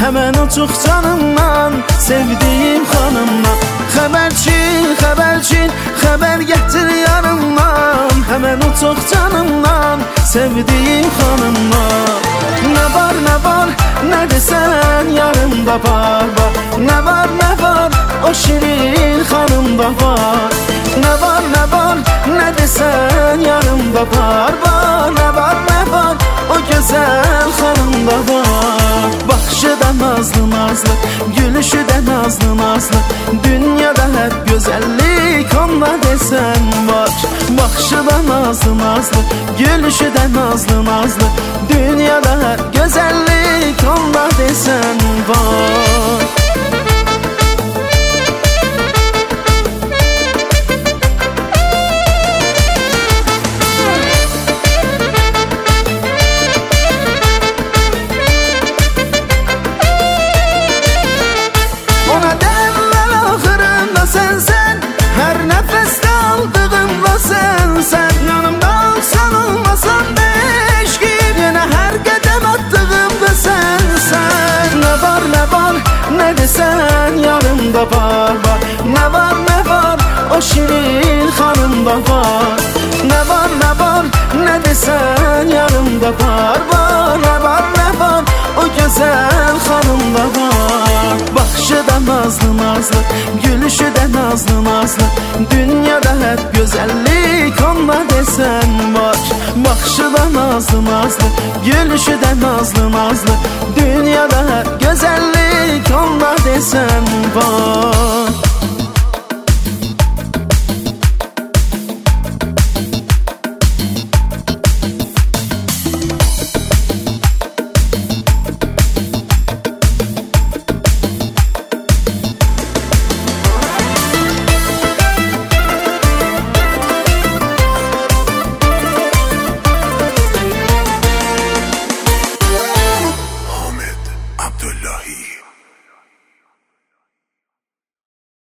Hemen uçuq canımdan, sevdiğim xanımdan. Xəbərçin, xəbər gətir yanımdan. Hemen uçuq canımdan, sevdiğim xanımdan. Ne var, ne desen yarımda var. Ne var, o şirin xanımda var. Ne var, ne desen yarımda var. Ne var, o güzel xanımda var. Baxışı da nazlı, gülüşü de nazlı. Dünyada hep güzellik onda desen var. Baxışı da nazlı, gülüşü de nazlı. Dünyada hep güzellik onda desen var. Sen yarımda var. Ne var, o şirin xanımda var. Ne var, ne desen yarımda var. Ne var, o güzel xanımda var. Baxışı da nazlı, gülüşü de nazlı. Dünyada hep güzellik onda desen var. Baxışı da nazlı, gülüşü de nazlı. Dünyada hep güzellik onda desen var.